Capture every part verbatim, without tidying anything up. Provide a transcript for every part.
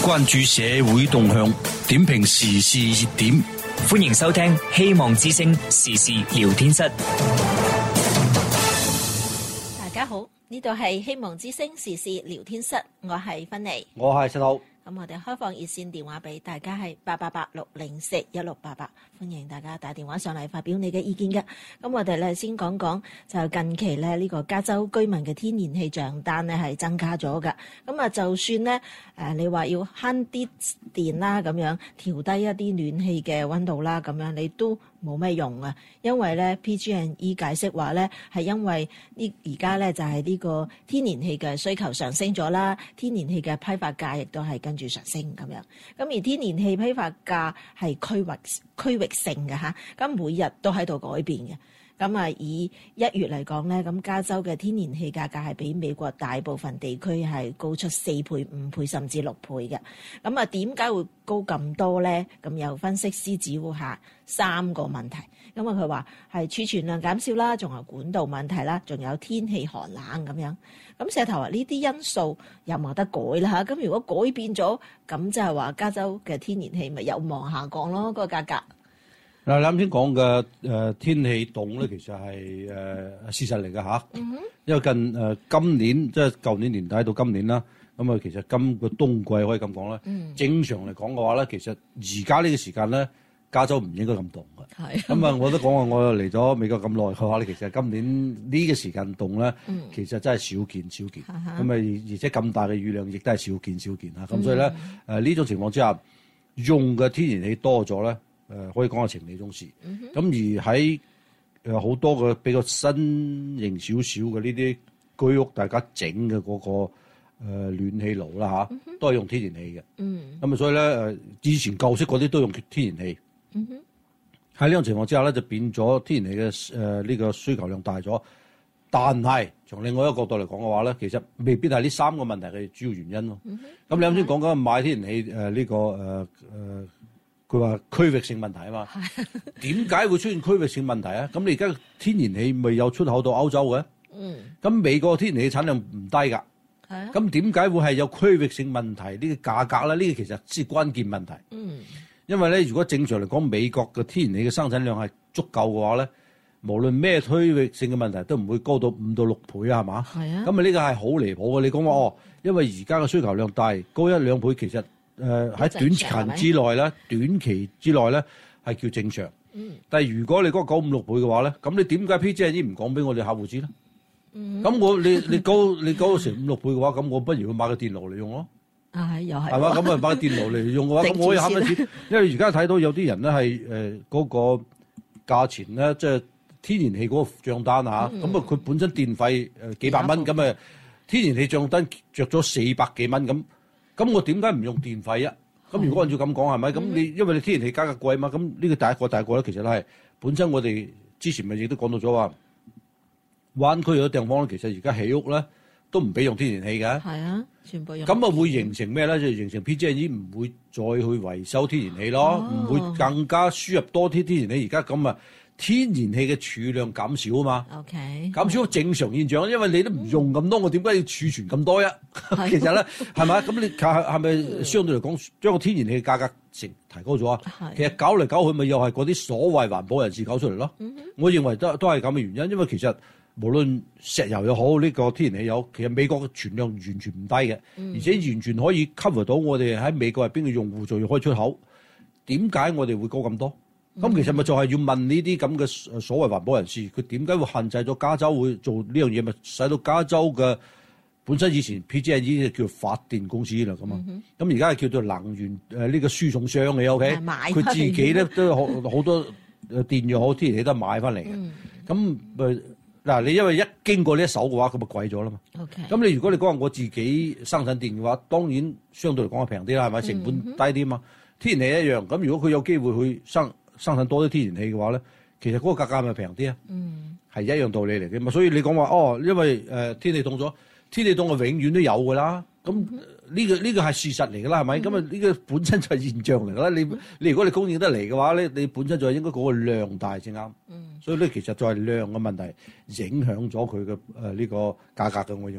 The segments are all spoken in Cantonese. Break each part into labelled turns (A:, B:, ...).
A: 關注社會動向，點評時事熱點。
B: 歡迎收聽《希望之聲時事聊天室》。
C: 大家好，呢度係希望之聲時事聊天室，我係芬妮，
D: 我係陳浩。
C: 咁我哋開放熱線電話俾大家係八八八六零四一六八八，歡迎大家打電話上嚟發表你嘅意見嘅。咁我哋咧先講講，就近期咧呢個加州居民嘅天然氣賬單咧係增加咗㗎。咁啊，就算咧誒你話要慳啲電啦，咁樣調低一啲暖氣嘅溫度啦，咁樣你都冇咩用啊。因為咧 P G and E 解釋話咧係因為呢而家咧就係呢個天然氣嘅需求上升咗啦，天然氣嘅批發價亦都係跟住上升咁樣。咁而天然氣批發價係區域區域性嘅嚇，咁每日都喺度改變嘅。咁啊，以一月嚟講咧，咁加州嘅天然氣價格係比美國大部分地區係高出四倍、五倍甚至六倍嘅。咁啊，點解會高咁多咧？咁有分析師指出下三個問題。咁啊，佢話係儲存量減少啦，仲有管道問題啦，仲有天氣寒冷咁樣。咁石頭話呢啲因素有冇得改啦？咁如果改變咗，咁就係話加州嘅天然氣咪有望下降咯，嗰個價格。
D: 嗱，你啱先講嘅誒天氣凍咧，其實係誒、呃、事實嚟嘅嚇。嗯哼。因為近誒、呃、今年即係舊年年底到今年啦，咁啊其實今個冬季可以咁講啦。嗯。正常嚟講嘅話咧，其實而家呢個時間咧，加州唔應該咁凍嘅。係。咁啊，我都講話我嚟咗美國咁耐嘅話咧，其實今年呢個時間凍咧，嗯、其實真係少見少見。咁啊、嗯，而且咁大嘅雨量亦都係少見少見嚇。咁、嗯、所以咧，誒、呃、呢種情況之下，用嘅天然氣多咗咧。誒、呃、可以講係情理中事，咁、嗯、而喺誒好多嘅比較新型少少嘅呢啲居屋，大家整嘅嗰個、呃、暖氣爐啦嚇，嗯、都係用天然氣嘅。咁啊、嗯，所以咧誒，以前舊式嗰啲都用天然氣。喺呢、嗯、種情況之下咧，就變咗天然氣嘅誒呢個需求量大咗。但係從另外一個角度嚟講嘅話咧，其實未必係呢三個問題嘅主要原因咯。咁、嗯、你啱先講緊買天然氣誒呢個誒誒。呃呃佢話區域性問題啊嘛，點解會出現區域性問題啊？咁你而家天然氣咪有出口到歐洲嘅？嗯，咁美國天然氣產量唔低㗎，係啊，咁點解會係有區域性問題？呢個價格咧，呢個其實先關鍵問題。嗯，因為咧，如果正常嚟講，美國嘅天然氣嘅生產量係足夠嘅話咧，無論咩區域性嘅問題都唔會高到五到六倍啊，係嘛？係啊，咁啊呢個係好離譜嘅。你講話哦，因為而家嘅需求量大，高一兩倍其實。誒喺、呃、短期之內咧，短期之內咧係叫正常。嗯。但係如果你嗰個九五六倍嘅話咧，咁你點解 P G and E 唔講俾我哋客戶知咧？嗯。咁我你你高你高成五六倍嘅話，咁我不如去買個電爐嚟用咯。啊，又係。係嘛？咁啊買個電爐嚟用嘅話，咁我可以慳得錢。因為而家睇到有啲人咧係誒嗰個價錢咧，即係天然氣嗰個帳單啊，咁啊佢本身電費誒幾百蚊，咁啊天然氣帳單着咗四百幾蚊咁。咁我點解唔用電費啊？咁如果按照咁講係咪？咁你因為你天然氣價格貴嘛？咁呢個第一個第一個咧，其實係本身我哋之前咪亦都講到咗話，灣區有啲地方咧，其實而家起屋咧都唔俾用天然氣嘅。係啊，全部用。咁啊會形成咩咧？就形成 P G and E 唔會再去維修天然氣咯，唔、哦、會更加輸入多啲天然氣。而家咁啊。天然氣嘅儲量減少啊嘛，OK，減少正常現象，因為你都唔用咁多，我點解要儲存咁多呀？其實咧，係咪咁你係係咪相對嚟講將個天然氣價格成提高咗啊？其實搞嚟搞去咪又係嗰啲所謂環保人士搞出嚟咯。我認為都都係咁嘅原因，因為其實無論石油又好，呢個天然氣又好，其實美國嘅存量完全唔低嘅，而且完全可以 cover 到我哋喺美國入邊嘅用戶，仲要開出口。點解我哋會高咁多？咁、嗯、其實咪就係要問呢啲咁嘅所謂環保人士，佢點解會限制咗加州會做呢樣嘢？咪使到加州嘅本身以前 P G and E 叫發電公司啦咁啊，咁而家係叫做能源誒呢、呃這個輸送商嘅 OK，佢自己咧都好好多誒電又好，天然氣都買翻嚟嘅。咁誒嗱，你因為一經過呢一手嘅話，佢咪貴咗啦嘛。OK，咁你如果你講話我自己生產電嘅話，當然相對嚟講係平啲啦，係咪成本低啲嘛？嗯、天然氣一樣，咁如果佢有機會去生。生產多啲天然氣嘅話咧，其實嗰個價格係咪平啲啊？嗯，係一樣道理嚟嘅嘛。所以你講話哦，因為誒、呃、天氣凍咗，天氣凍係永遠都有㗎啦。咁呢、嗯呢個呢、呢個係事實嚟㗎啦，係咪？咁啊呢個本身就係現象嚟㗎啦。你你如果你供應得嚟嘅話咧，你本身就係應該嗰個量大先啱。嗯，所以咧其實就係量嘅問題影響咗佢嘅誒呢個價格嘅，我認為。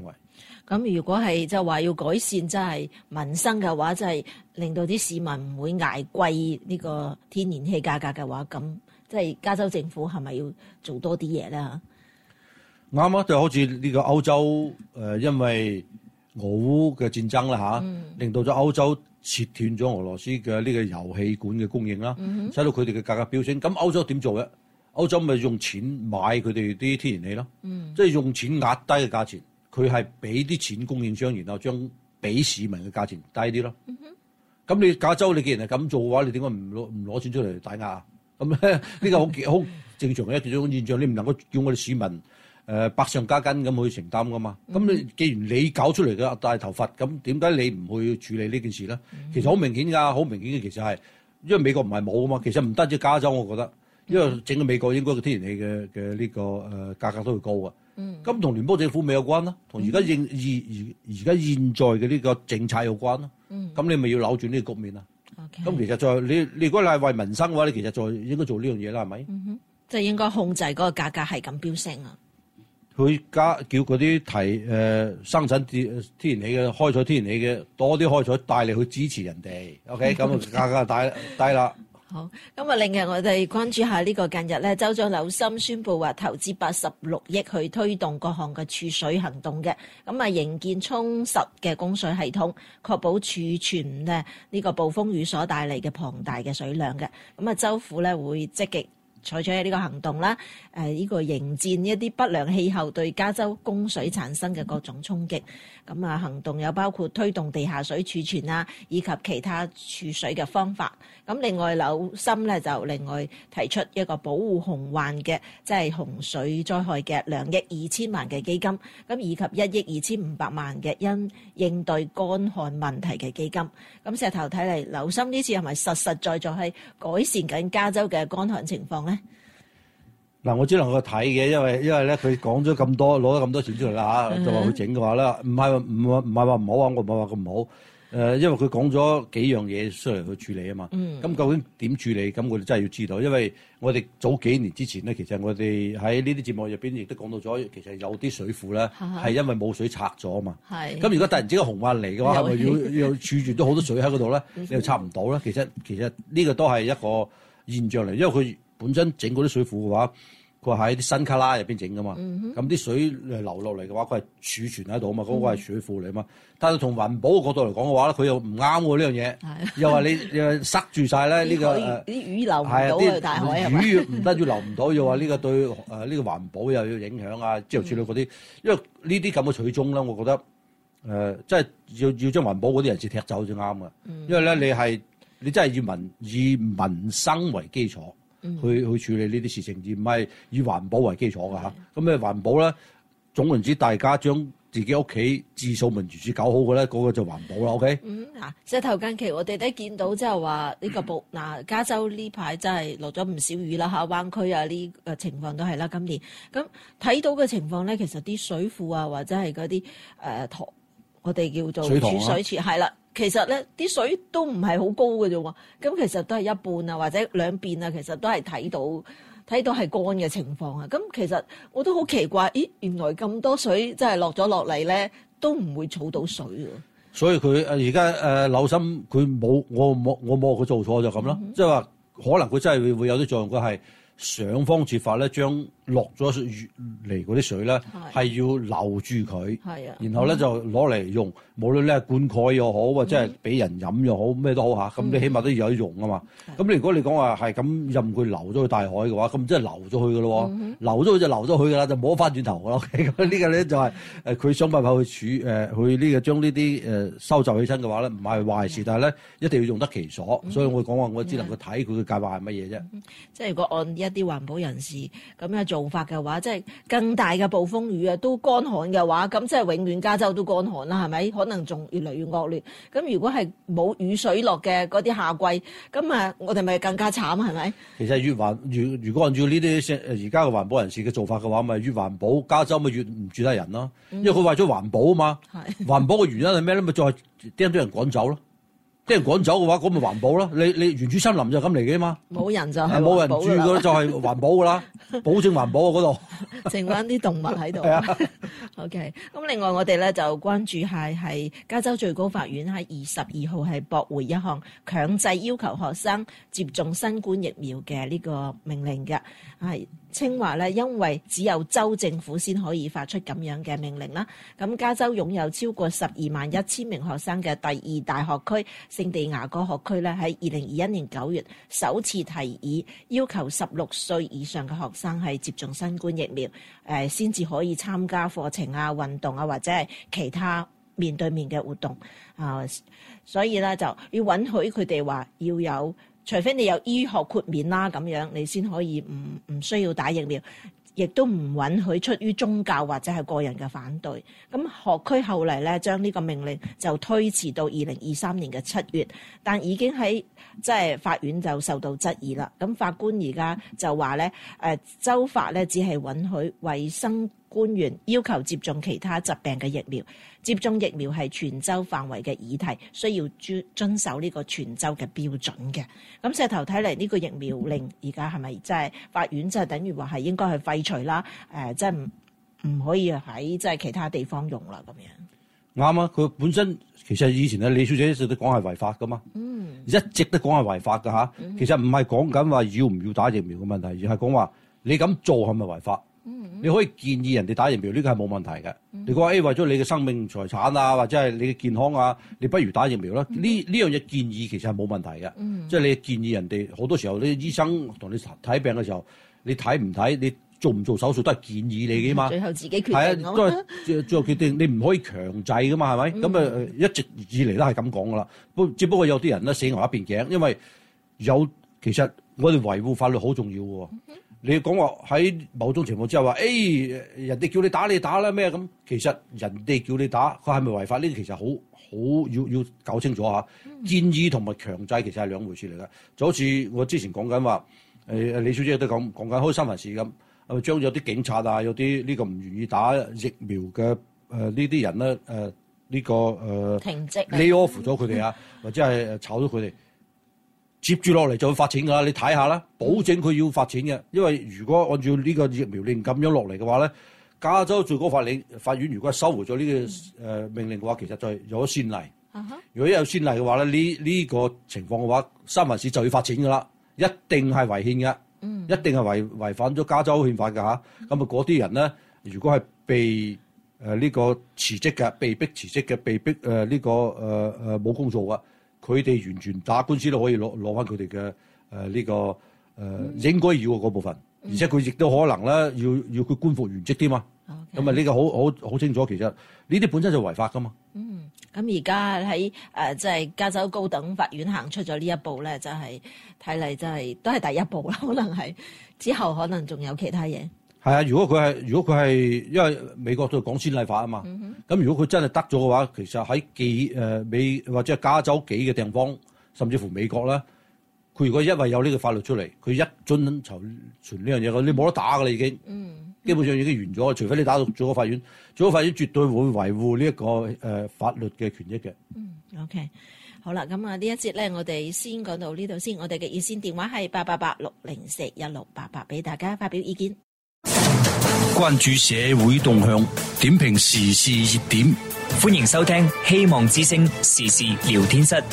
C: 咁如果係就話要改善即係民生嘅話，即係令到啲市民唔會捱貴呢個天然氣價格嘅話，咁即係加州政府係咪要做多啲嘢咧？
D: 啱啊，就好似呢個歐洲誒、呃，因為俄烏嘅戰爭啦嚇，嗯、令到咗歐洲切斷咗俄羅斯嘅呢個油氣管嘅供應啦，使、嗯、哼到佢哋嘅價格飆升。咁歐洲點做咧？歐洲咪用錢買佢哋啲天然氣咯，嗯、即係用錢壓低嘅價錢。佢係俾啲錢供應商，然後將俾市民嘅價錢低啲咯。咁、嗯、哼你加州你既然係咁做嘅話，你點解唔攞唔攞錢出嚟抵押啊？咁咧呢個好好正常嘅一種現象，你唔能夠叫我哋市民誒、呃、百上加斤咁去承擔噶嘛。咁、嗯、哼你既然你搞出嚟嘅大頭佛，咁點解你唔去處理呢件事咧？嗯、哼其實好明顯㗎，好明顯嘅其實係因為美國唔係冇啊嘛。其實唔單止加州，我覺得因為整個美國應該個天然氣嘅嘅呢個誒、呃、價格都會高啊。咁同、嗯、聯邦政府未有關啦，同而家現而而而家現在嘅呢個政策有關啦。咁、嗯、你咪要扭轉呢個局面啊？咁 Okay. 其實再你你如果你係為民生嘅話，你其實再應該做呢樣嘢啦，係咪？嗯哼，
C: 即係應該控制嗰個價格係咁飆升啊！
D: 佢加叫嗰啲提誒、呃、生產天天然氣嘅開採天然氣嘅多啲開採，帶嚟去支持人哋。OK，咁價格大低啦。
C: 好，咁啊，另外我哋關注下呢個近日咧，州長紐森宣布話投資八十六億去推動各項嘅儲水行動嘅，咁啊，營建充實嘅供水系統，確保儲存咧呢個暴風雨所帶嚟嘅龐大嘅水量嘅，咁啊，州府咧會積極採取呢個行動啦，誒、呃、呢、這個迎戰一啲不良氣候對加州供水產生嘅各種衝擊。咁啊，行動有包括推動地下水儲存啊，以及其他儲水嘅方法。咁另外紐森咧就另外提出一個保護洪患嘅，即係洪水災害嘅兩億二千萬嘅基金，咁以及一億二千五百萬嘅因應對乾旱問題嘅基金。咁石頭睇嚟，紐森呢次係咪實實在在係改善緊加州嘅乾旱情況咧？
D: 嗱，我只能夠睇嘅，因為因為咧佢講咗咁多，攞咗咁多錢出嚟啦嚇，就話佢整嘅話咧，唔係話唔話唔係話唔好啊，我唔係話咁唔好。誒，因為佢講咗幾樣嘢出嚟去處理啊嘛。咁、嗯、究竟點處理？咁我哋真係要知道，因為我哋早幾年之前咧，其實我哋喺呢啲節目入邊亦都講到咗，其實有啲水庫咧係因為冇水拆咗啊嘛。咁是如果突然之間洪患嚟嘅話，係咪要要儲住咗好多水喺嗰度咧？你又拆唔到咧？其實其實呢個都係一個現象嚟，因為佢本身整嗰啲水庫嘅話，佢喺啲新卡拉入邊整噶嘛，咁啲、嗯、水流落嚟嘅話，佢係儲存喺度啊嘛，嗰、嗯、個係水庫嚟啊嘛。但係從環保嘅角度嚟講嘅話咧，佢又唔啱喎呢樣嘢，又話你又塞住晒咧呢個誒，
C: 啲魚流唔到去大海係嘛？
D: 魚唔得要流唔到，又話呢個對誒呢、呃這個環保又要影響啊，之後處理嗰啲，因為呢啲咁嘅取中咧，我覺得誒，即、呃、係要要將環保嗰啲人士踢走先啱嘅，嗯、因為咧你係你真係要民以民生為基礎。去去處理呢啲事情，而唔係以環保為基礎㗎嚇。咁誒環保咧，總言之，大家將自己屋企自掃門如是搞好嘅咧，嗰、那個就環保啦。OK。嗯，嗱，
C: 石頭近期我哋都見到即係話呢個部嗱加州呢排真係落咗唔少雨啦嚇，灣區啊呢個情況都係啦。今年咁睇到嘅情況咧，其實啲水庫啊或者係嗰啲誒塘，我哋叫做儲水池係啦。其實咧啲水都唔係好高嘅啫喎，咁其實都係一半啊，或者兩邊啊，其實都係睇到睇到係乾嘅情況啊。咁其實我都好奇怪，咦，原來咁多水真係落咗落嚟咧，都唔會儲到水喎。
D: 所以佢誒而家誒紐森佢冇我冇我冇佢做錯就咁咯，即係話可能佢真係會會有啲作用，佢係想方設法咧將落咗嚟嗰啲水咧係要留住佢，然後咧就攞嚟用，無論咧灌溉又好，或者係俾人飲又好，咩都好嚇。咁你起碼都要有用啊嘛。咁你如果你講話係咁任佢流咗去大海嘅話，咁即係流咗去嘅咯。流咗去就流咗去㗎啦，就冇得翻轉頭㗎咯。咁呢個咧就係誒佢想辦法去儲誒去呢個將呢啲誒收集起身嘅話咧，唔係壞事，但係咧一定要用得其所。所以我講話我只能夠睇佢嘅計劃係乜嘢啫。
C: 即係如果按一啲環保人士咁樣做法嘅話，即係更大嘅暴風雨啊，都乾旱嘅話，咁即係永遠加州都乾旱啦，係咪？可能仲越嚟越惡劣。咁如果係冇雨水落嘅嗰啲夏季，咁啊，我哋咪更加慘，係咪？其實
D: 越環越如果按照呢啲而家嘅環保人士嘅做法嘅話，咪越環保，加州咪越唔住得人咯。因為佢為咗環保啊嘛，環保嘅原因係咩咧？咪再係啲人趕走咯。 啲人趕走嘅話，咁咪環保咯。你你原始森林就咁嚟嘅嘛，
C: 冇人就係
D: 冇人住嘅就係環保噶啦，保證環保啊嗰度。
C: 剩翻啲動物喺度。
D: 係啊。
C: OK，咁另外我哋咧就關注下係加州最高法院喺二十二號係駁回一項強制要求學生接種新冠疫苗嘅呢個命令嘅，係稱話咧因為只有州政府先可以發出咁樣嘅命令啦。咁加州擁有超過十二萬一千名學生嘅第二大學區聖地牙哥學區咧，喺二零二一年九月首次提議要求十六歲以上嘅學生係接種新冠疫苗，誒先至可以參加課程啊、運動啊或者係其他面對面嘅活動啊、呃，所以咧就要允許佢哋話要有，除非你有醫學豁免啦咁樣，你先可以唔唔需要打疫苗。亦都唔允許出於宗教或者係個人嘅反對。咁學區後嚟咧，將呢個命令就推遲到二零二三年嘅七月，但已經喺即係法院就受到質疑啦。咁法官而家就話咧，誒州法咧只係允許衛生官員要求接種其他疾病嘅疫苗，接種疫苗係全州範圍嘅議題，需要遵遵守呢個全州嘅標準嘅。咁石頭睇嚟呢個疫苗令而家係咪即係法院即係等於話係應該係廢除啦？誒，即係唔唔可以喺即係其他地方用啦咁樣。
D: 啱啊！佢本身其實以前啊李小姐一直都講係違法噶嘛，嗯，一直都講係違法噶嚇。嗯、其實唔係講緊話要唔要打疫苗嘅問題，而係講話你咁做係咪違法？嗯嗯、你可以建議人哋打疫苗，呢、這個係冇問題嘅。嗯、你講誒、欸、為咗你嘅生命財產啊，或者係你嘅健康啊，你不如打疫苗啦。呢呢樣嘢建議其實係冇問題嘅。嗯、即係你建議人哋好多時候，啲醫生同你睇病嘅時候，你睇唔睇，你做唔做手術都係建議你嘅嘛。
C: 最後自己決定。
D: 係啊，都係最後決定，你唔可以強制噶嘛，係咪？咁啊、嗯、一直以嚟都係咁講噶啦。不只不過有啲人咧死牛一邊頸，因為有其實我哋維護法律好重要喎。嗯你講話喺某種情況之下話，誒、哎、人哋叫你打你打啦咩咁？其實人哋叫你打，佢係咪違法？呢啲其實好好要要搞清楚嚇。嗯、建議同埋強制其實係兩回事嚟嘅。就好似我之前講緊話，誒李小姐都講講緊開三藩市咁，係咪將有啲警察啊，有啲呢個唔願意打疫苗嘅誒、呃、呢啲人咧誒呢、呃這個誒、呃、
C: 停職
D: lay off 咗佢哋啊，或者係炒咗佢哋。接住落嚟就會發錢㗎啦，你睇下啦，保證佢要發錢嘅，因為如果按照呢個疫苗令咁樣落嚟嘅話咧，加州最高法理法院如果係收回咗呢、這個誒、呃、命令嘅話，其實就係有咗先例。Uh huh. 如果有先例嘅話咧，呢呢、這個情況嘅話，三藩市就要發錢㗎啦，一定係違憲嘅，uh huh. 一定係違違反咗加州憲法㗎嚇。咁啊嗰啲人咧，如果係被誒呢、呃這個辭職嘅，被逼辭職嘅，被逼誒呢、呃這個誒誒冇工做嘅。佢哋完全打官司都可以攞攞翻佢哋嘅誒呢個誒、呃、應該要嘅嗰部分，嗯、而且佢亦都可能咧要要佢官復原職添嘛。咁啊呢個好好好清楚，其實呢啲本身就違法噶嘛。
C: 嗯，咁而家喺誒即係加州高等法院行出咗呢一步咧，就係睇嚟就係都係第一步啦。可能係之後可能仲有其他嘢。
D: 係啊，如果佢係如果佢係因為美國都係講先例法啊嘛，咁、嗯、哼如果佢真係得咗嘅話，其實喺幾誒美或者係加州幾嘅地方，甚至乎美國咧，佢如果因為有呢個法律出嚟，佢一遵從傳呢樣嘢，你冇得打㗎啦已經，嗯、基本上已經完咗，除非你打到最高法院，最高法院絕對會維護呢一個誒、呃、法律嘅權益嘅。
C: 嗯 OK， 好啦，咁啊呢一節咧，我哋先講到呢度先，我哋嘅熱線電話係八八八六零四一六八八，俾大家發表意見。
A: 關注社會動向，點評時事熱點，
B: 歡迎收聽希望之聲時事聊天室。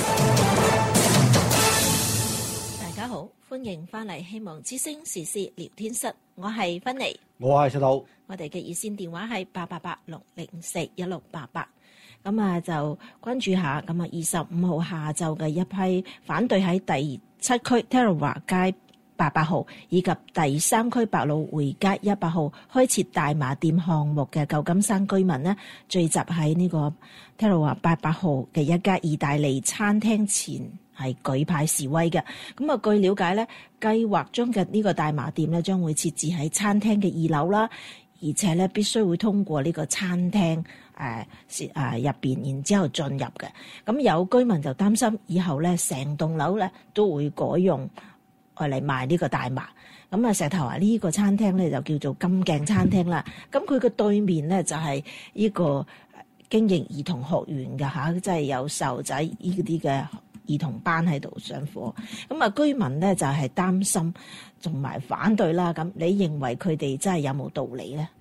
C: 大家好，歡迎翻嚟希望之聲時事聊天室，我係芬妮，
D: 我係石頭，
C: 我哋嘅熱線電話係八八八六零四一六八八。咁啊就關注下，咁啊二十五號下晝嘅一批反對喺第七區 Tarawa 街八百號以及第三區百老匯街一百號開設大麻店項目嘅舊金山居民呢，聚集喺呢個 Tarawa 八百號嘅一家意大利餐廳前係舉牌示威嘅。咁啊據了解咧，計劃中嘅呢個大麻店咧將會設置喺餐廳嘅二樓啦，而且咧必須會通過呢個餐廳誒誒入邊，然之後進入嘅。咁有居民就擔心以後咧成棟樓咧都會改用嚟賣呢個大麻。咁啊石頭話呢個餐廳咧就叫做金鏡餐廳啦。咁佢嘅對面咧就係呢個經營兒童學園嘅嚇，即係有細路仔呢啲嘅兒童班喺度上課。咁啊，居民咧就係擔心同埋反對啦。咁你認為佢哋真係有冇道理咧？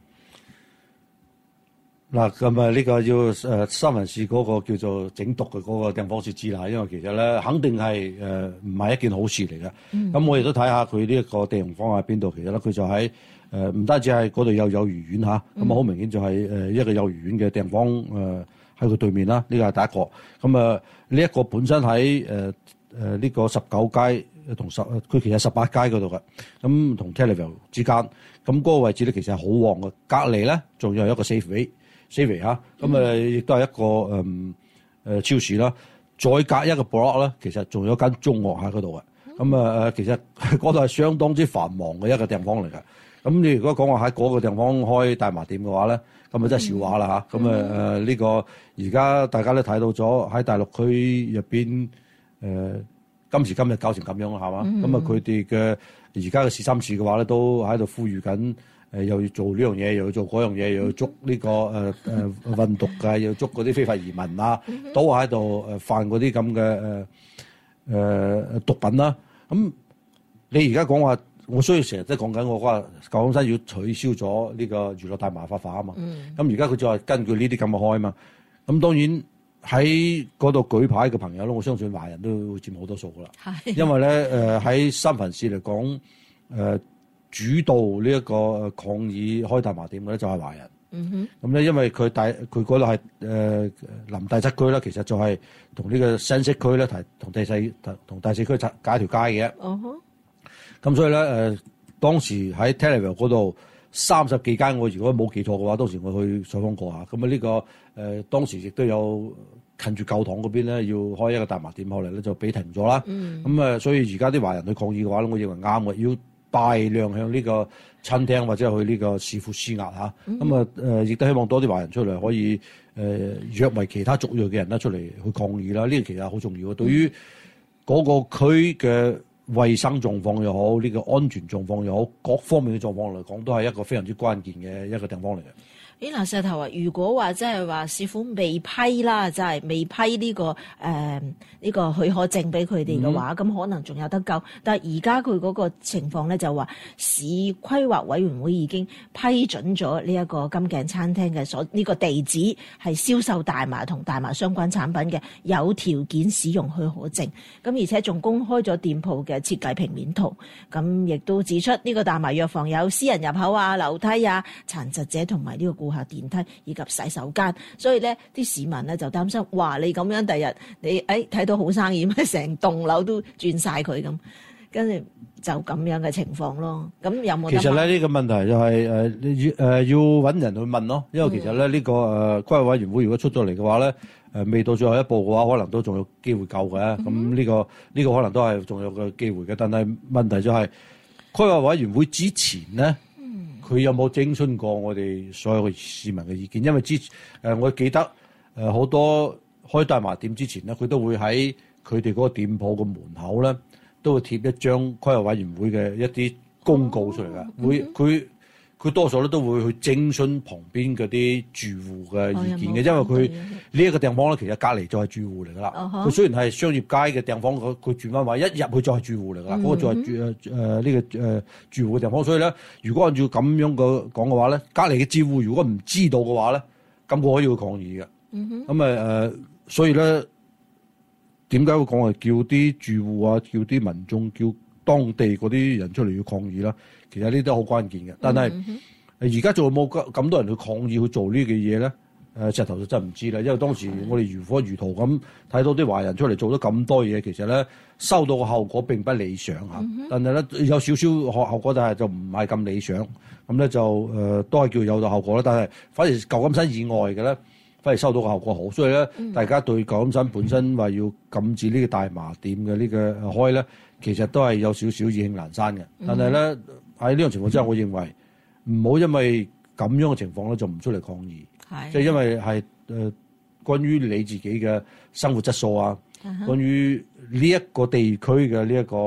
D: 嗱，咁啊呢個要誒三藩市嗰個叫做整毒嘅嗰個地方設置啦，因為其實咧肯定係誒唔係一件好事嚟嘅。咁、嗯、我亦都睇下佢呢一個地形方喺邊度，其實咧佢就喺誒唔單止係嗰度有幼兒園嚇，咁啊好明顯就係誒一個幼兒園嘅地方誒喺佢對面啦，呢個係第一個。咁啊呢一個本身喺誒誒呢個十九街同十佢其實十八街嗰度嘅，咁同 Televille 之間，咁、那、嗰個位置咧其實係好旺嘅，隔離咧仲有一個 Safeway。Safeway 嚇，咁誒亦都係一個誒誒、嗯、超市啦。再隔一個 block 咧，其實仲有一間中學喺嗰度嘅。咁啊誒，其實嗰度係相當之繁忙嘅一個地方嚟嘅。咁你如果講話喺嗰個地方開大麻店嘅話咧，咁啊真係笑話啦嚇。咁啊誒呢個而家大家都睇到咗喺大陸區入邊誒、呃、今時今日搞成咁樣係嘛？咁啊佢哋嘅而家嘅市三市嘅話咧，都喺度呼籲緊。誒又要做呢樣嘢，又要做嗰樣嘢，又要捉呢、這個誒誒運毒嘅，又要捉嗰啲非法移民啊，都喺度誒犯嗰啲咁嘅誒誒毒品啦。咁你而家講話，我雖然成日都講緊我話舊金山要取消咗呢個娛樂大麻合法化啊嘛。咁而家佢就係根據呢啲咁嘅開啊嘛。咁當然喺嗰度舉牌嘅朋友咧，我相信華人都會佔好多數噶啦。係因為咧誒喺三藩市嚟講誒。呃主導呢一個抗議開大麻店嘅咧就係華人，咁、嗯、咧因為佢大佢嗰度係誒臨第七區啦，其實就係同呢個新潟區咧同同第四同第四區隔隔一條街嘅，咁、嗯、所以咧誒、呃、當時喺 Televille 嗰度三十幾間，我如果冇記錯嘅話，當時我去採訪過下，咁啊呢個誒、呃、當時亦都有近住教堂嗰邊咧要開一個大麻店，後嚟咧就俾停咗啦，咁、嗯、啊所以而家啲華人去抗議嘅話咧，我認為啱嘅，要大量向呢個餐廳或者去呢個市府施壓嚇，咁啊誒亦都希望多啲華人出嚟可以誒、呃、約為其他族裔嘅人咧出嚟去抗議啦。呢、這個其實好重要嘅，對於嗰個區嘅衛生狀況又好，呢、這個安全狀況又好，各方面嘅狀況嚟講，都係一個非常之關鍵嘅一個地方嚟嘅。誒
C: 嗱，石頭啊，如果話即係話市府未批啦，就係、是、未批呢、這個誒呢、呃這個許可證俾佢哋嘅話，咁、嗯、可能仲有得救。但係而家佢嗰個情況咧，就話市規劃委員會已經批准咗呢一個金鏡餐廳嘅所呢個地址係銷售大麻同大麻相關產品嘅，有條件使用許可證。咁而且仲公開咗店鋪嘅設計平面圖，咁亦都指出呢個大麻藥房有私人入口啊、樓梯啊、殘疾者同埋呢個顧客電梯以及洗手間，所以咧啲市民咧就擔心，哇！你咁樣第日你誒睇到好生意咩？成棟樓都轉晒佢咁，跟住就咁樣嘅情況咯。咁有冇？其實咧
D: 呢、這個問題就係誒誒要揾人去問咯，因為其實咧呢、這個誒、呃、規劃委員會如果出咗嚟嘅話咧，誒、呃、未到最後一步嘅話，可能都仲有機會救嘅。咁、嗯、呢、這個呢、這個可能都係仲有個機會嘅。但係問題就係、是、規劃委員會之前咧。佢有冇徵詢過我哋所有嘅市民嘅意見？因為之誒、呃，我記得誒好、呃、多開大麻店之前咧，佢都會喺佢哋嗰個店鋪嘅門口咧，都會貼一張規劃委員會嘅一啲公告出嚟嘅、哦。會佢佢多數咧都會去徵詢旁邊嗰啲住戶嘅意見嘅、哦，因為佢呢一個地方咧，其實隔離就係住戶嚟噶啦。佢、哦、雖然係商業街嘅地方，佢佢轉翻話一入去就係住戶嚟噶啦，嗰、嗯那個就係住誒誒呢個誒、呃、住戶嘅地方。所以咧，如果按照咁樣嘅講嘅話咧，隔離嘅住戶如果唔知道嘅話咧，咁我可以去抗議嘅。咁誒誒，所以咧點解會講係叫啲住戶啊，叫啲民眾，叫當地嗰啲人出嚟要抗議啦？其實呢啲都好關鍵嘅，但係而家仲有冇咁多人去抗議去做呢嘅嘢咧？誒，石頭就真係唔知啦，因為當時我哋如火如荼咁睇到啲華人出嚟做咗咁多嘢，其實咧收到嘅後果並不理想嚇、嗯，但係咧有少少後果，但係就唔係咁理想。咁咧就誒、呃、都係叫有到後果啦，但係反而舊金山以外嘅咧，反而收到嘅後果好，所以咧、嗯、大家對舊金山本身話要禁止呢個大麻店嘅呢個開咧，其實都係有少少意興闌珊嘅。但係咧喺呢種情況之下，我認為唔好因為咁樣嘅情況咧就唔出嚟抗議，即係、就是、因為係誒、呃、關於你自己嘅生活質素啊，uh-huh. 關於呢一個地區嘅呢一個誒、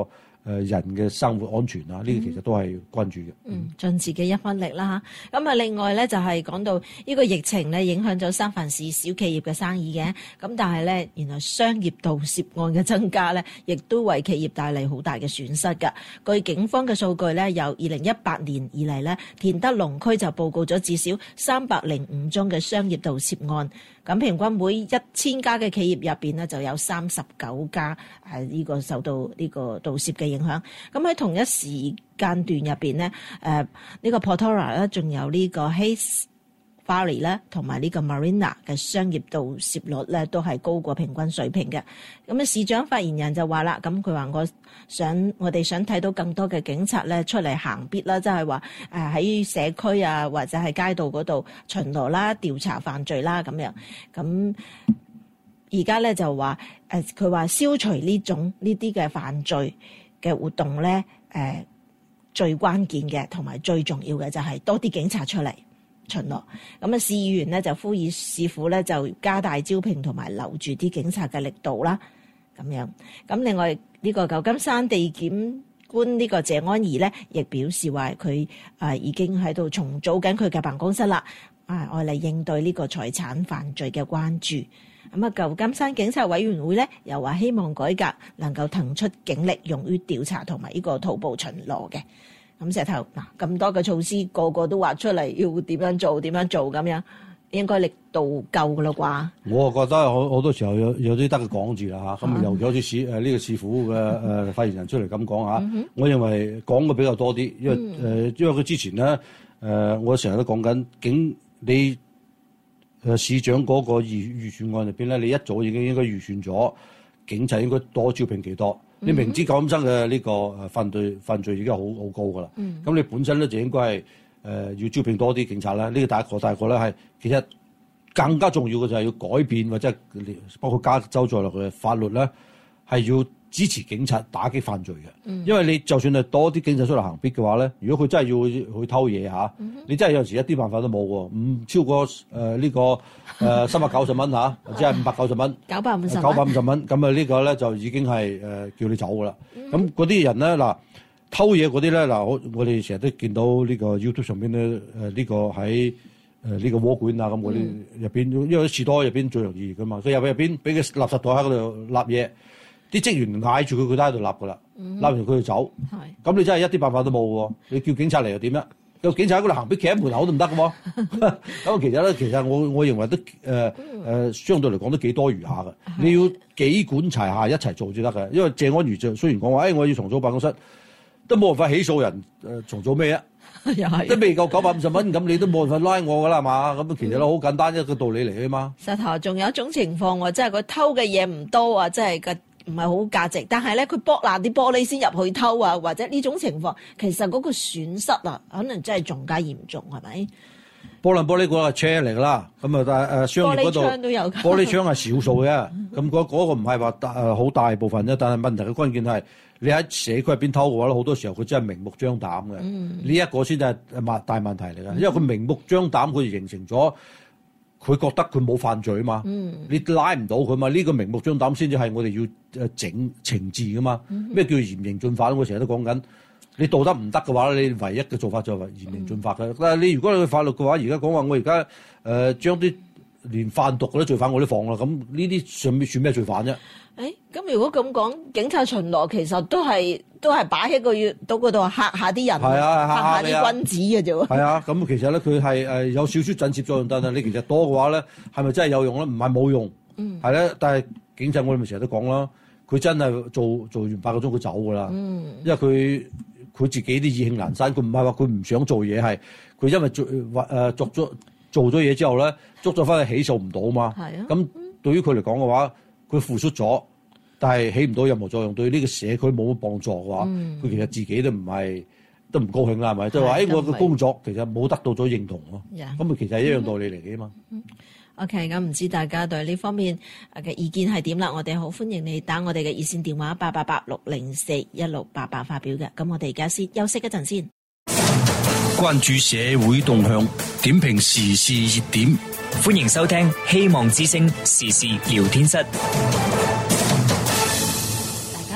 D: 人嘅生活安全啊，呢、這個其實都係關注嘅。
C: 嗯，盡自己一分力啦嚇。咁啊，另外咧就係講到呢個疫情咧影響咗三藩市小企業嘅生意嘅，咁但係咧原來商業盜竊案嘅增加咧，亦都為企業帶嚟好大嘅損失㗎。據警方嘅數據咧，由二零一八年以嚟咧，田德隆區就報告咗至少三百零五宗嘅商業盜竊案。咁平均每一千家嘅企業入邊咧，就有三十九家係呢個受到呢個盜竊嘅影響。咁喺同一時間段入邊咧，誒、呃、呢、呢個 Portora 咧，仲有呢個 Hayes Valley 咧，同埋呢個 Marina 嘅商業盜竊率咧，都係高過平均水平嘅。咁啊，市長發言人就話啦，咁佢話我想我哋想睇到更多嘅警察咧出嚟行必啦，即係話誒喺社區啊或者係街道嗰度巡邏啦、調查犯罪啦咁樣。咁而家咧就話誒，佢話消除呢種呢啲嘅犯罪嘅活動咧，誒、呃、最關鍵嘅同埋最重要嘅就係多啲警察出嚟巡邏。咁啊，市議員咧就呼籲市府咧就加大招聘同埋留住啲警察嘅力度啦。咁樣，咁另外呢個舊金山地檢官呢個謝安儀咧，亦表示話佢啊已經喺度重組緊佢嘅辦公室啦，啊，愛嚟應對呢個財產犯罪嘅關注。咁啊，舊金山警察委員會咧又話希望改革能夠騰出警力用於調查同埋呢個徒步巡邏嘅。咁石頭嗱，咁多嘅措施個個都話出嚟要點樣做點樣做咁樣，應該力度夠噶啦啩？我
D: 覺得好好多時候有有啲得嘅講住啦嚇，咁由咗啲市誒呢個市府嘅誒發言人出嚟咁講嚇，嗯、我認為講嘅比較多啲，因為誒、嗯呃、因為佢之前咧誒、呃、我成日都講緊警你誒市長嗰個預預算案入邊咧，你一早已經應該預算咗警察應該多招聘幾多。你明知舊金山嘅呢個誒犯罪犯罪已經好好高噶啦，咁、嗯、你本身咧就應該係誒、呃、要招聘多啲警察啦。呢、這個第一個，第二個咧係其實更加重要嘅就係要改變或者包括加州在內嘅法律咧，係要支持警察打擊犯罪嘅。嗯、因為你就算係多啲警察出嚟行必嘅話咧，如果佢真係要去，去偷嘢嚇，嗯、你真係有時一啲辦法都冇喎，唔超過誒呢、呃這個誒三百九十蚊嚇，或者係五百九十蚊，九百五十九百五十蚊，咁啊呢個咧就已經係誒、呃、叫你走噶啦。咁嗰啲人咧嗱偷嘢嗰啲咧嗱，我我哋成日都見到呢個 YouTube 上邊咧誒呢、呃這個喺誒呢個窩館啊咁嗰啲入邊，因為士多入邊最容易噶嘛，佢入去入邊俾個垃圾袋喺嗰度立嘢。啲職員嗌住佢，佢都喺度立噶啦，立完佢就走。咁你真係一啲辦法都冇喎。你叫警察嚟又點呀？有警察喺嗰度行，俾企喺門口都唔得嘅喎。咁其實咧，其實我我認為都誒誒、呃呃，相對嚟講都幾多餘下嘅。你要幾管齊下一齊做先得嘅。因為謝安瑜就雖然講話，誒、哎、我要重組辦公室，都冇辦法起訴人誒、呃、重組咩啊？又係都未夠九百五十蚊，咁你都冇辦法拉我噶啦嘛？咁其實都好簡單一個道理嚟啊嘛。石頭仲有一種情況喎，即係佢偷嘅嘢唔多啊，即係個。唔係好價值，但係咧佢剝爛啲玻璃先入去偷啊，或者呢種情況，其實嗰個損失啊，可能真係仲加嚴重，係咪？玻璃玻璃嗰個係車嚟㗎啦，咁啊但係誒商業嗰度玻璃窗都有，玻璃窗係少數嘅，咁嗰嗰個唔係話誒好大部分啫，但係問題嘅關鍵係你喺社區入邊偷嘅話咧，好多時候佢真係明目張膽嘅，呢一、嗯、個先係大問題嚟嘅，因為佢明目張膽佢形成咗。佢覺得佢冇犯罪啊嘛，嗯、你拉唔到佢嘛？呢、這個明目張膽先至係我哋要誒整懲治噶嘛。咩、嗯、叫嚴刑峻法？我成日都講緊，你道德唔得嘅話，你唯一嘅做法就係嚴刑峻法嘅。嗯、但係你如果你去法律嘅話，而家講話我而家誒將啲連販毒嗰啲罪犯我都放啦，咁呢啲算算咩罪犯啫？誒，咁如果咁講，警察巡邏其實都係都係擺喺個月到嗰度嚇下啲人，係啊，嚇下啲君子嘅啫喎。係啊，咁其實咧佢係誒有少少震懾作用，但係你其實多嘅話咧，係咪真係有用咧？唔係冇用，嗯，係咧。但係警察我哋咪成日都講啦，佢真係做做完八個鐘佢走㗎啦，嗯，因為佢佢自己啲意興闌珊，佢唔係話佢唔想做嘢，係佢因為做誒作咗做咗嘢之後咧，捉咗翻去起訴唔到嘛，係啊。咁對於佢嚟講嘅話，佢付出咗，但係起唔到任何作用，對呢個社區冇乜幫助嘅話，佢、嗯、其實自己都唔係都唔高興啦，係咪？即係話誒，我嘅工作其實冇得到咗認同咯。咁啊、嗯，其實係一樣道理嚟嘅嘛。嗯、OK，咁唔知大家對呢方面嘅意見係點啦？我哋好歡迎你打我哋嘅熱線電話八八八六零四一六八八發表嘅。咁我哋而家先休息一陣先。
A: 關注社會動向，點評時事熱點。歡迎收聽希望之聲時事聊天室。
C: 大家好，呢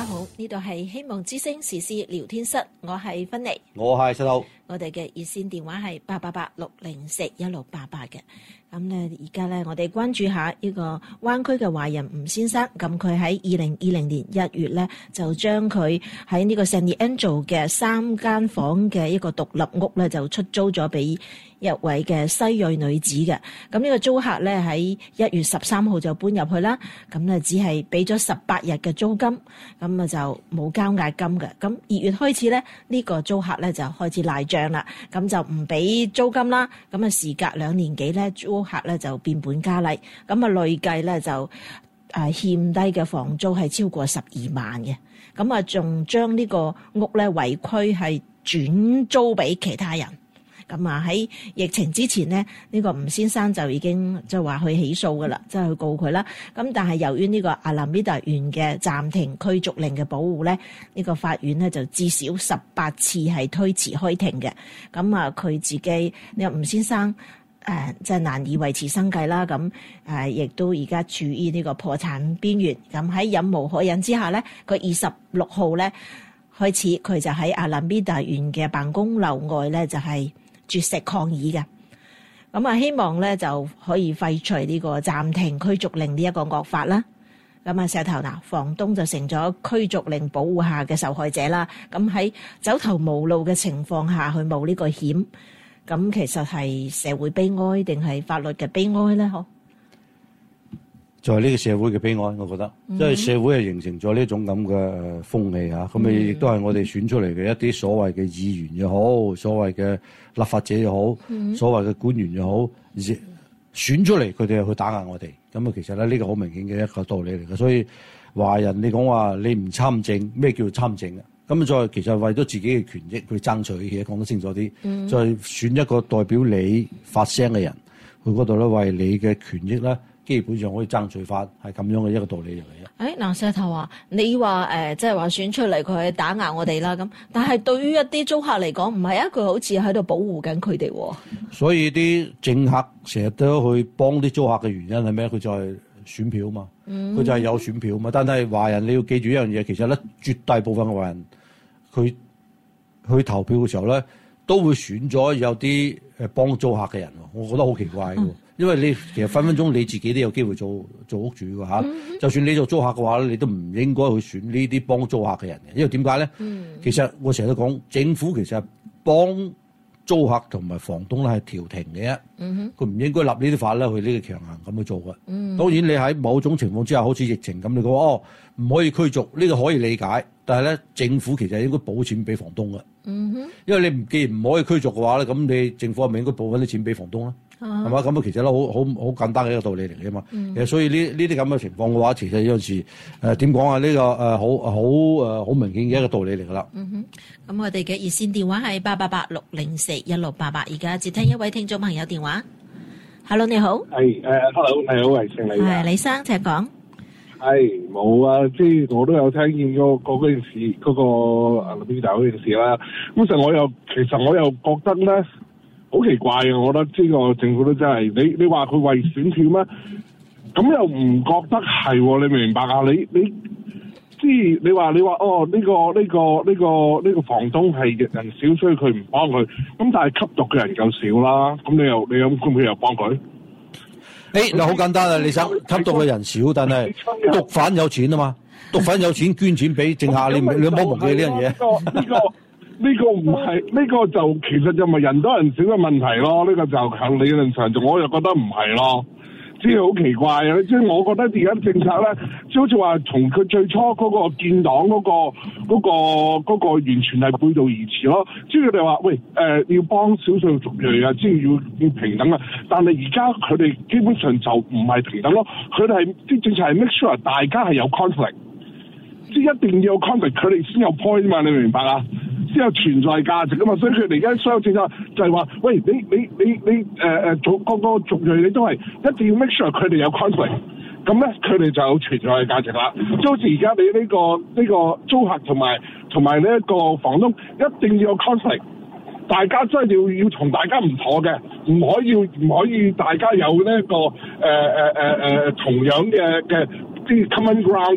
C: 呢度係希望之聲時事聊天室，我係芬妮，
D: 我係石頭。
C: 我哋嘅熱線電話係八八八六零四一六八八嘅。咁咧，而家咧，我哋關注下呢個灣區嘅華人吳先生。咁佢喺二零二零年一月咧，就將佢喺呢個 San Leandro嘅三間房嘅一個獨立屋咧，就出租咗俾一位嘅西裔女子嘅。咁呢個租客咧喺一月十三號就搬入去啦。咁咧只係俾咗十八日嘅租金，咁啊就冇交押金嘅。咁二月開始咧，呢個租客咧就開始賴帳啦，咁就唔俾租金啦。咁啊時隔兩年幾咧，租客咧就變本加厲，咁啊累計咧就誒欠低嘅房租係超過十二萬嘅。咁啊仲將呢個屋咧違規係轉租俾其他人。咁啊喺疫情之前呢，呢個吳先生就已經就話去起訴噶啦，即係去告佢啦。咁但係由於呢個阿蘭比達縣嘅暫停驅逐令嘅保護咧，呢個法院咧就至少十八次係推遲開庭嘅。咁啊佢自己呢個吳先生誒即係難以維持生計啦。咁誒亦都而家處於呢個破產邊緣。咁喺忍無可忍之下咧，佢二十六號咧開始佢就喺阿蘭比達縣嘅辦公樓外咧就係絕食抗議嘅。咁啊希望咧就可以廢除呢個暫停驅逐令呢一個惡法啦。咁啊石頭嗱，房東就成咗驅逐令保護下嘅受害者啦。咁喺走投無路嘅情況下去冒呢個險，咁其實係社會悲哀定係法律嘅悲哀咧？嗬？
D: 就係呢個社會嘅悲哀，我覺得，即係、嗯、社會係形成咗呢種咁嘅風氣嚇，咁咪亦都係我哋選出嚟嘅一啲所謂嘅議員又好，所謂嘅立法者又好，嗯、所謂嘅官員又好，選出嚟佢哋又去打壓我哋，咁啊其實咧呢個好明顯嘅一個道理嚟嘅。所以華人你講話你唔參政，咩叫做參政啊？咁再其實為咗自己嘅權益去爭取嘅嘢講得清楚啲，嗯、再選一個代表你發聲嘅人去嗰度咧，為你嘅權益咧。基本上可以爭取法，係咁樣嘅一個道理嚟嘅。
C: 誒，嗱，石頭話你話誒，即係話選出嚟佢打壓我哋啦，咁但係對於一啲租客嚟講，唔係啊，佢好似喺度保護緊佢哋。
D: 所以啲政客成日都去幫啲租客嘅原因係咩？佢就係選票嘛，佢、嗯、就係有選票嘛。但係華人你要記住一樣嘢，其實咧絕大部分嘅華人，佢去投票嘅時候咧，都會選咗有啲誒幫租客嘅人。我覺得好奇怪嘅。嗯因為你其實分分鐘你自己都有機會做做屋主㗎嚇，嗯、就算你做租客嘅話咧，你都唔應該去選呢啲幫租客嘅人嘅，因為點解咧？嗯、其實我成日都講，政府其實係幫租客同埋房東咧係調停嘅啫，佢唔、嗯、哼應該立呢啲法咧去呢個強行咁去做嘅。嗯、當然你喺某種情況之下，好似疫情咁，你講哦唔可以驅逐，呢、呢個可以理解，但係咧政府其實應該補錢俾房東嘅，嗯、哼因為你唔既然唔可以驅逐嘅話咧，咁你政府係咪應該補翻啲錢俾房東咧？係嘛？咁啊，其實咧好好好簡單嘅一個道理嚟嘅嘛。嗯、其實所以呢呢啲咁嘅情況嘅話，其實有陣時誒點講啊？呢、呃這個誒、呃、好好誒好明顯嘅一個道理嚟噶啦。嗯哼。
C: 咁我哋嘅熱線電話係八八八六零四一六八八，而家接聽一位聽眾朋友電話。Hello， 你好。係誒、
E: uh,，Hello，你好，係姓李。
C: 係李生，請講。
E: 係冇啊，即係我都有聽見嗰嗰件事，嗰、那個阿邊大嗰件事啦。咁實我又其實我又覺得咧。好奇怪啊！我覺得呢個政府都真係，你你話佢為選票咩？咁又唔覺得係，你明唔明白啊？你你即係你話你話哦，呢個呢個呢個呢個房東係人少，所以佢唔幫佢。咁但係吸毒嘅人夠少啦，咁你又你有會唔會又幫佢？
D: 誒，嗱，好簡單啊！你想吸毒嘅人少，但係毒販有錢啊嘛，毒販有錢捐錢俾政客，你你唔好忘記呢樣嘢。
E: 呢個呢個唔係，呢個就其實就咪人多人少嘅問題咯。呢個就喺理論上，我又覺得唔係咯。即係好奇怪啊！即係我覺得而家政策咧，即係好似話從佢最初嗰個建黨嗰個嗰個嗰個完全係背道而馳咯。即係佢哋話喂誒要幫少數族裔啊，即係要要平等啊。但係而家佢哋基本上就唔係平等咯。佢哋係啲政策係 make sure 大家係有 conflict，即係一定要有 conflict，佢哋先有 point 嘛。你明唔明白啊？先有存在價值噶嘛，所以佢哋而家所有政策就係話，喂，你你你你誒誒族各個族裔你都係一定要 make sure 佢哋有 conflict，咁咧佢哋就有存在嘅價值啦。即係好似而家你呢個呢個租客同埋同埋呢一個房東一定要有 conflict，大家真係要要同大家唔妥嘅，唔可以唔可以大家有呢一個誒誒誒誒同樣嘅嘅即係 common ground 嘅。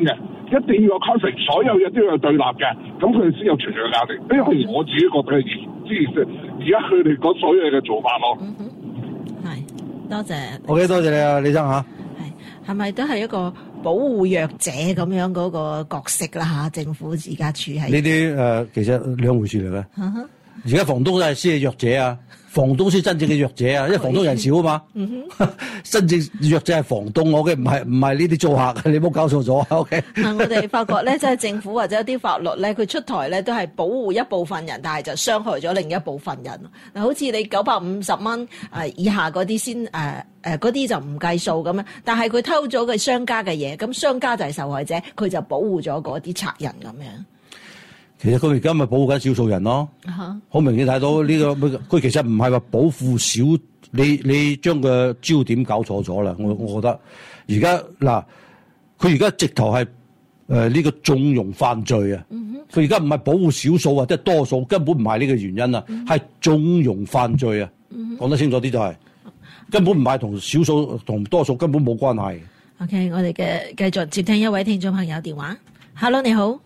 E: 一定要有 conflict， 所有嘢都要有對立嘅，咁佢哋先有存在嘅價值。呢個係我自己覺得係即係而家佢哋講所有嘢嘅做法咯。
C: 嗯哼，係多謝。
D: OK， 多謝你啊，李生嚇。
C: 係係咪都係一個保護弱者咁樣嗰個角色啦嚇？政府而家處喺
D: 呢啲誒，其實兩回事嚟嘅。而家房東都係先係弱者啊，房東先真正嘅弱者啊，因為房東人少啊嘛。嗯、真正弱者係房東，我嘅唔係唔係呢啲租客，你唔好搞錯咗。O K。
C: 啊，我哋發覺咧，即係政府或者一啲法律咧，佢出台咧都係保護一部分人，但係就傷害咗另一部分人。嗱，好似你九百五十蚊誒以下嗰啲先誒誒嗰啲就唔計數咁樣，但係佢偷咗嘅商家嘅嘢，咁商家就係受害者，佢就保護咗嗰啲賊人咁樣。
D: 其實佢而家咪保護緊少數人咯，好、uh-huh. 明顯睇到呢、這個佢其實唔係話保護少，你你將個焦點搞錯咗啦。我我覺得而家嗱，佢而家直頭係誒呢個縱容犯罪啊！佢而家唔係保護少數或者多數，根本唔係呢個原因啊，係、uh-huh. 縱容犯罪啊！講、uh-huh. 得清楚啲就係、是、根本唔係同少數同多數根本冇關係。
C: OK， 我哋嘅繼續接聽一位聽眾朋友電話。Hello， 你好。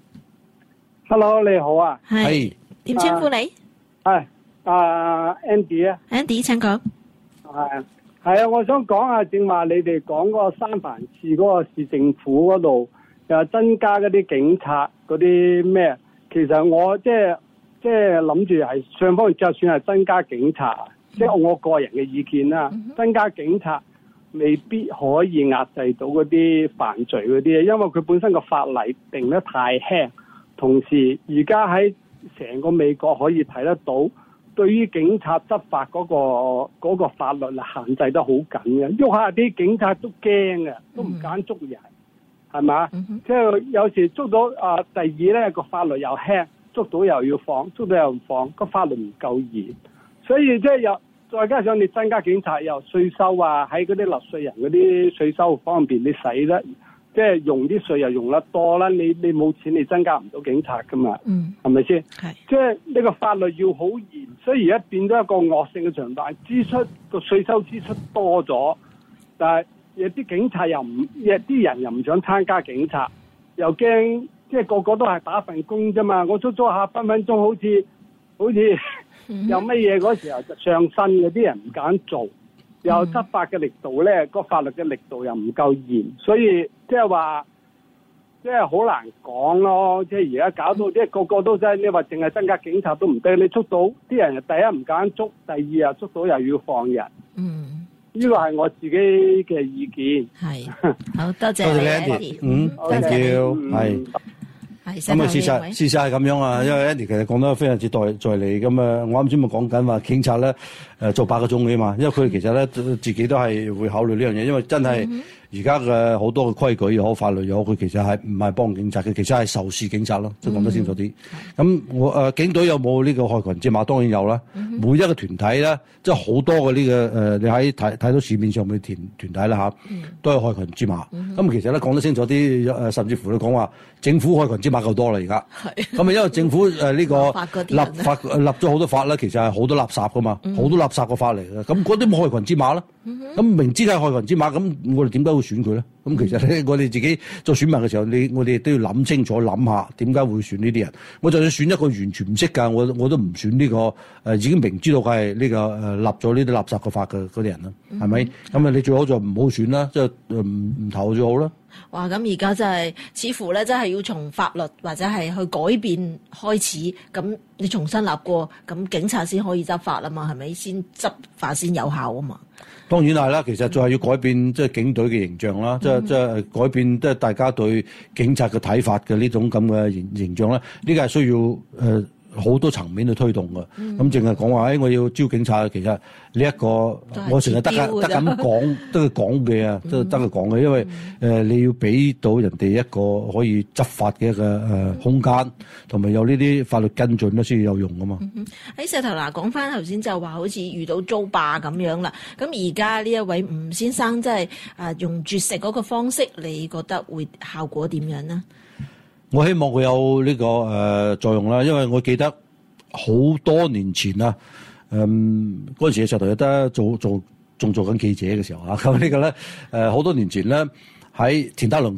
F: Hello， 你好啊，
C: 係點稱呼你？
F: 係啊 Andy 啊
C: ，Andy 請講。
F: 係係啊，我想講下正話你哋講嗰個三藩市嗰個市政府嗰度又增加嗰啲警察嗰啲咩？其實我即係即係諗住係雙方就算係增加警察，即係我個人嘅意見啦，增加警察未必可以壓制到嗰啲犯罪嗰啲，因為佢本身個法例定得太輕。同時，而家喺成個美國可以睇得到，對於警察執法嗰個嗰個法律係限制得好緊嘅，喐下啲警察都驚嘅，都唔敢捉人，係嘛？即係有時捉到啊，第二咧個法律又輕，捉到又要放，捉到又唔放，個法律唔夠嚴，所以即係又再加上你增加警察又稅收啊，喺嗰啲納稅人嗰啲稅收方面你使得。即係用啲稅又用得多啦，你你冇錢你增加唔到警察噶嘛，係咪先？係即係呢個法律要好嚴，所以而家變咗一個惡性嘅循環，支出個稅收支出多咗，但係有啲警察又唔，有啲人又唔想參加警察，又驚即係個個都係打份工啫嘛，我捉捉下分分鐘好似好似有乜嘢嗰時候就上身，有啲人唔敢做。又執法嘅力度咧，個法律嘅力度又唔夠嚴，所以即係話，即係好難講咯。即係而家搞到即係個個都真係，你話淨係增加警察都唔得，你捉到啲人，第一唔敢捉，第二又捉到又要放人。嗯，呢個係我自己嘅意見。係，
C: 好多謝你 Andy。
D: 嗯，多謝，係。咁啊，事實事實係咁樣啊，因為 Andy 其實講得非常之在在理咁啊。我啱先咪講緊話警察咧誒做八個鐘嘅嘛，因為佢其實咧自己都係會考慮呢樣嘢，因為真係而家嘅好多嘅規矩又好法律又好，佢其實係唔係幫警察嘅，其實係仇視警察咯，即係講得清楚啲。咁、嗯、我誒、呃、警隊有冇呢個害群之馬？當然有啦、嗯。每一個團體咧，即係好多嘅呢、這個誒、呃，你喺睇睇到市面上嘅團團體啦嚇、嗯，都係害群之馬。咁、嗯、其實咧講得清楚啲誒，甚至乎你講話政府害群之馬夠多啦而家。咁啊，因為政府誒呢、呃這個立法立咗好多法咧，其實係好多垃圾噶嘛，好、嗯、多垃圾個法嚟嘅。咁嗰啲冇害群之馬啦。咁、嗯、明知係害群之馬，咁我哋點解會選佢咧？咁其實咧，我哋自己做選民嘅時候，你我哋都要諗清楚，諗下點解會選呢啲人。我就算選一個完全唔識㗎，我我都唔選呢、這個誒、呃，已經明知道佢係呢個誒、呃、立咗呢啲垃圾嘅法嘅嗰啲人啦，係、嗯、咪？咁啊，你最好就唔好選啦，即係唔唔投最好啦。
C: 哇！咁而家真係似乎咧，真係要從法律或者係去改變開始，咁你重新立過，咁警察先可以執法啊嘛，係咪？先執法先有效啊嘛。
D: 當然係啦，其實就係要改變即係警隊嘅形象啦，即係即係改變即係大家對警察嘅睇法嘅呢種咁嘅形形象咧，呢個係需要誒。呃好多層面去推動嘅，咁淨係講話誒，我要招警察，其實呢、這、一個我成日得得咁講，得佢講嘅啊，都得佢講嘅，因為誒、嗯呃、你要俾到人哋一個可以執法嘅一個誒、呃、空間，同埋有呢啲法律跟進咧，先至有用噶嘛。喺
C: 石頭嗱，講翻頭先就話好似遇到租霸咁樣啦，咁而家呢一位吳先生即係誒用絕食嗰個方式，你覺得會效果點樣呢？
D: 我希望佢有呢、這個誒、呃、作用啦，因為我記得好多年前啊，嗯嗰陣時嘅時候有得做做仲做緊記者嘅時候啊，咁呢個咧誒好多年前咧喺田德倫區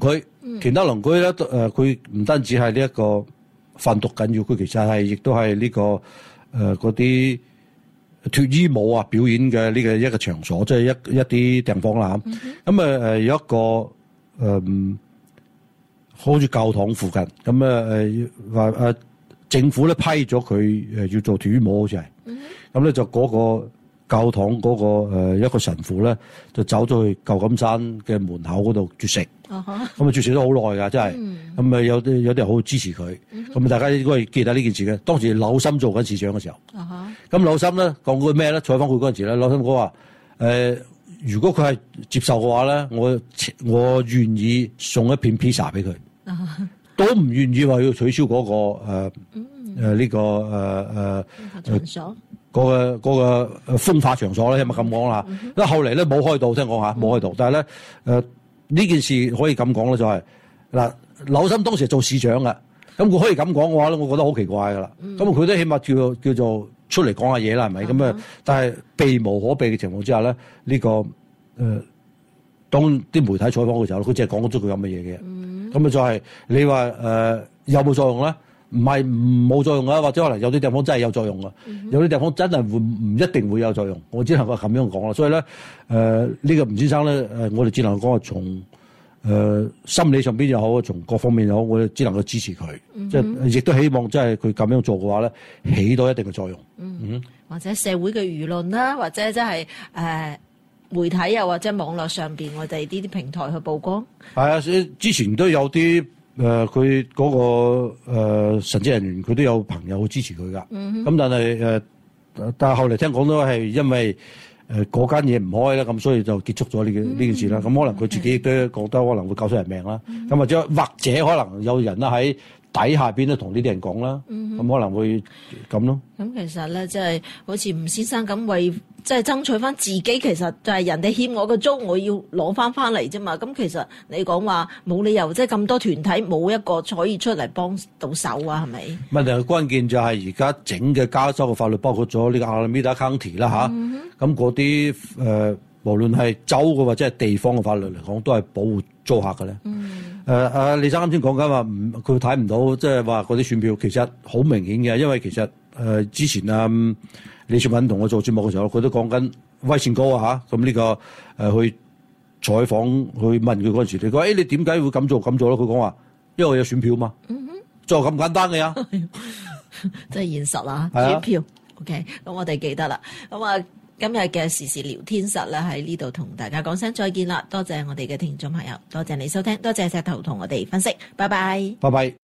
C: 嗯、
D: 其他鄰居咧，誒佢唔單止係呢一個販毒緊要，佢其實係亦都係呢個誒嗰啲脫衣舞啊表演嘅呢個一個場所，即係一一啲地方啦。咁啊誒有一個誒、呃，好似教堂附近，咁啊誒話誒政府咧批咗佢誒要做脫衣舞，好似係，咁咧就嗰個教堂嗰個誒一個神父咧，就走咗去舊金山嘅門口嗰度絕食，咁啊絕食咗好耐㗎，真係，咁啊有啲有啲人好支持佢，咁啊大家應該記得呢件事嘅。當時柳森做緊市長嘅時候，咁柳森咧講過咩咧？採訪佢嗰陣時咧，柳森講話誒，如果佢係接受嘅話咧，我我願意送一片披薩俾佢。都唔願意話要取消嗰、那個誒誒呢個誒誒場所嗰個嗰、那個風化場所咧，係咪咁講啦？因為後嚟咧冇開到，聽講下冇開到，但係咧誒呢件事可以咁講咧，就係、是、嗱，柳森當時係做市長嘅，咁佢可以咁講嘅話咧，我覺得好奇怪噶啦。咁佢、嗯、都起碼叫叫做出嚟講下嘢啦，係咪？咁啊、嗯，但係避無可避嘅情況之下咧，呢、這個誒、呃、當啲媒體採訪嘅時候，佢只係講咗佢咁嘅嘢嘅。咁啊，就係你話誒、呃、有冇作用咧？唔係冇作用啊，或者可能有啲地方真係有作用啊，嗯、哼有啲地方真係會唔一定會有作用。我只能夠咁樣講啦。所以咧，誒、呃、呢、這個吳先生咧，誒我哋只能講係從誒、呃、心理上邊又好，從各方面又好，我哋只能夠支持佢，即係亦都希望即係佢咁樣做嘅話咧，起到一定嘅作用。嗯，
C: 嗯或者社會嘅輿論啦，或者即係誒。媒體又或者網絡上邊，我哋呢啲平台去曝光。係
D: 啊，之前都有啲誒，佢嗰個誒神職人員，佢都有朋友好支持佢噶。咁、嗯、哼但係誒、呃，但係後嚟聽講都係因為誒嗰間嘢唔開啦，咁所以就結束咗呢件呢件事啦。咁、嗯、可能佢自己都覺得可能會救出人命啦。咁、嗯、或者或者可能有人啦喺底下邊都同呢啲人講啦。咁、嗯、哼可能會咁咯。咁
C: 其實咧，即係好似吳先生咁為。即係爭取翻自己，其實就係人哋欠我個租，我要攞翻翻嚟啫嘛。咁其實你講話冇理由，即係咁多團體冇一個可以出嚟幫到手啊？係咪？問題係關鍵就係而家整嘅加州嘅法律，包括咗呢個 Alameda County 啦吓，咁嗰啲誒，無論係州嘅或者係地方嘅法律嚟講，都係保護租客嘅咧。誒、嗯，阿、呃、李生啱先講緊話，唔佢睇唔到，即係話嗰啲選票其實好明顯嘅，因為其實誒、呃、之前啊。嗯李雪敏同我做節目嘅時候，佢都講緊威善高啊嚇，咁呢、這個誒、呃、去採訪去問佢嗰陣時，你講誒、欸、你點解會咁做咁做咯？佢講話因為我有選票嘛，嗯、哼就咁簡單嘅呀， 真係現實啊！選票 OK，咁我哋記得啦。咁啊，今日嘅時事聊天室咧喺呢度同大家講聲再見啦，多謝我哋嘅聽眾朋友，多謝你收聽，多謝石頭同我哋分析，拜拜，
D: 拜拜。